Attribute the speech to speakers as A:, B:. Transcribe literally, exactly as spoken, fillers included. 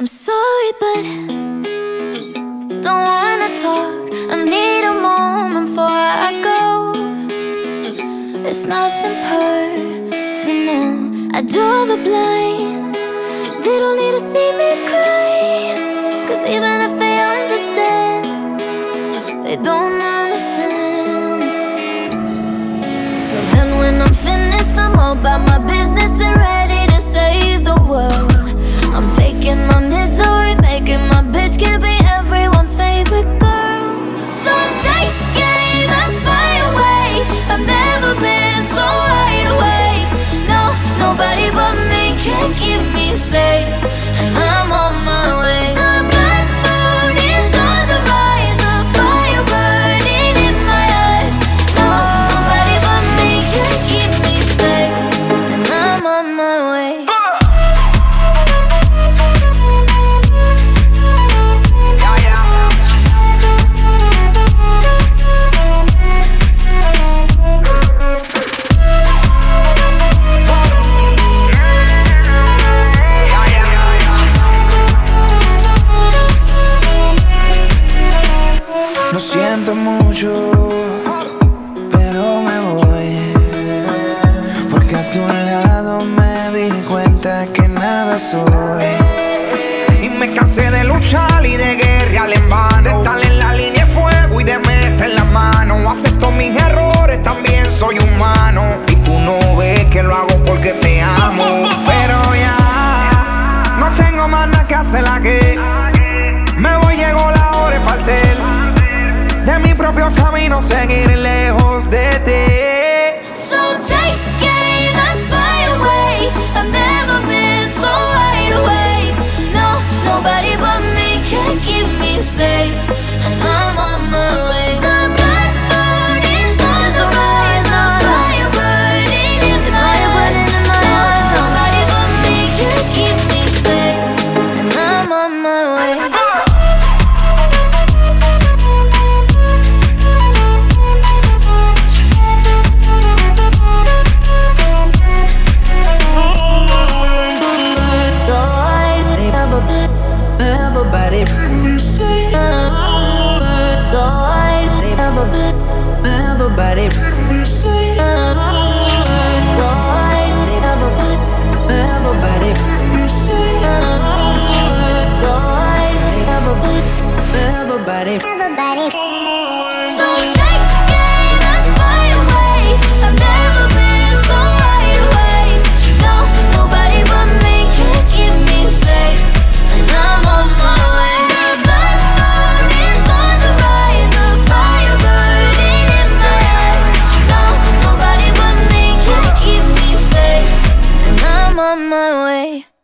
A: I'm sorry, but don't wanna talk. I need a moment before I go. It's nothing personal. I draw the blinds. They don't need to see me cry, 'cause even if they understand, they don't understand. So then when I'm finished, I'm all about my business and ready to save the world. I'm taking my misery, making my bitch can be everyone's favorite girl. So take aim and fly away. I've never been so wide awake. No, nobody but me can keep me safe, and I'm on my way. The bad mood is on the rise, a fire burning in my eyes. No, nobody but me can keep me safe, and I'm on my way.
B: Lo siento mucho, pero me voy, porque a tu lado me di cuenta que nada soy. Y me cansé de luchar y de guerrear en vano, de estar en la línea de fuego y de meter la mano. Acepto mis errores, también soy humano, y tú no ves que lo hago porque te amo. Pero ya no tengo más nada que hacer aquí. Me voy, llegó la hora de partir de mi propio camino, seguir lejos de ti.
A: So take aim and fly away. I've never been so wide awake. No, nobody but me can keep me safe, and I'm on my way. The bad mood is on the rise, a fire burning in my eyes. No, nobody but me can keep me safe, and I'm on my way.
B: Everybody, everybody, everybody, everybody.
A: So take aim and fly away. I've never been so wide awake. No, nobody but me can keep me safe, and I'm on my way. The bad mood is on the rise, a fire burning in my eyes. No, nobody but me can keep me safe, and I'm on my way.